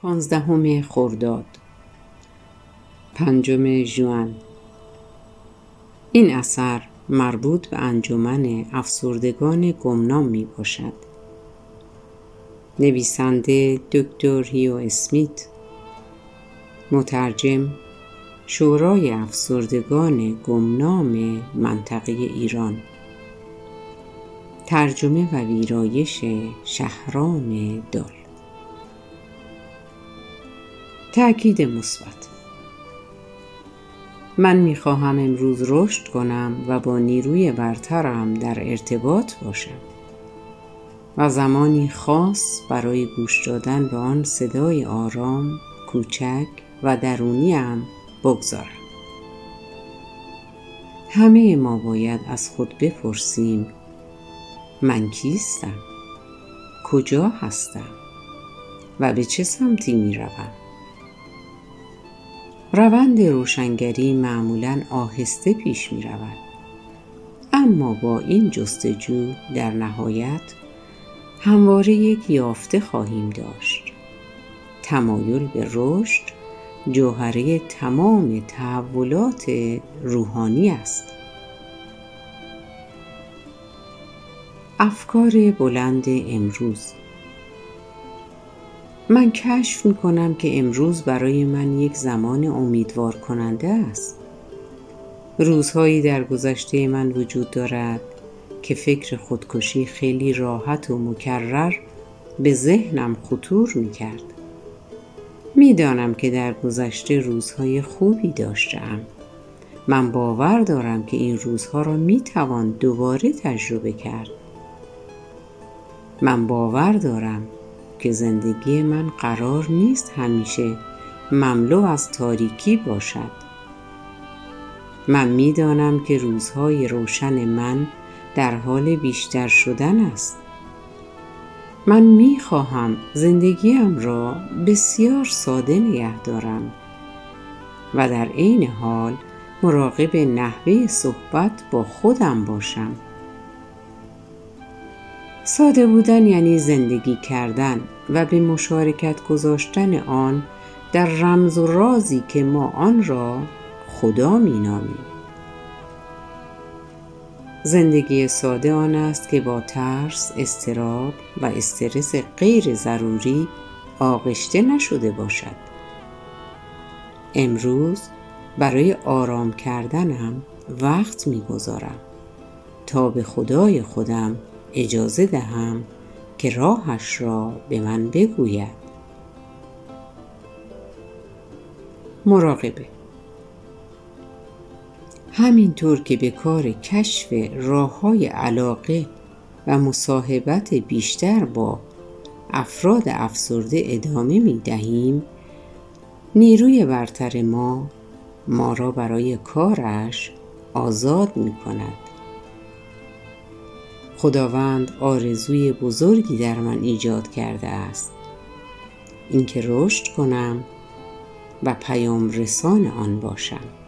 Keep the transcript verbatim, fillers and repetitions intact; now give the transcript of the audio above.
پانزدهم خرداد، پنجم ژوئن. این اثر مربوط به انجمن افسردگان گمنام می باشد. نویسنده دکتر هیو اسمیت، مترجم شورای افسردگان گمنام منطقه ایران، ترجمه و ویرایش شهرام دال. تأکید مثبت: من می‌خواهم امروز رشد کنم و با نیروی برترم در ارتباط باشم و زمانی خاص برای گوش دادن به آن صدای آرام، کوچک و درونیم بگذارم. همه ما باید از خود بپرسیم: من کیستم؟ کجا هستم؟ و به چه سمتی می‌روم؟ روند روشنگری معمولاً آهسته پیش می رود، اما با این جستجو در نهایت همواره یک یافته خواهیم داشت. تمایل به رشد جوهره تمام تحولات روحانی است. افکار بلند امروز. من کشف می کنم که امروز برای من یک زمان امیدوار کننده است. روزهایی در گذشته من وجود دارد که فکر خودکشی خیلی راحت و مکرر به ذهنم خطور می کرد. می دانم که در گذشته روزهای خوبی داشتم. من باور دارم که این روزها را می توان دوباره تجربه کرد. من باور دارم که زندگی من قرار نیست همیشه مملو از تاریکی باشد. من می دانم که روزهای روشن من در حال بیشتر شدن است. من می خواهم زندگیم را بسیار ساده نگه دارم و در عین حال مراقب نحوه صحبت با خودم باشم. ساده بودن یعنی زندگی کردن و به مشارکت گذاشتن آن در رمز و رازی که ما آن را خدا می نامیم. زندگی ساده آن است که با ترس، اضطراب و استرس غیر ضروری آغشته نشده باشد. امروز برای آرام کردنم وقت می گذارم تا به خدای خودم اجازه دهم که راهش را به من بگوید. مراقبه. همینطور که به کار کشف راه‌های علاقه و مصاحبت بیشتر با افراد افسرده ادامه می دهیم، نیروی برتر ما ما را برای کارش آزاد می کند. خداوند آرزوی بزرگی در من ایجاد کرده است، اینکه رشد کنم و پیام رسان آن باشم.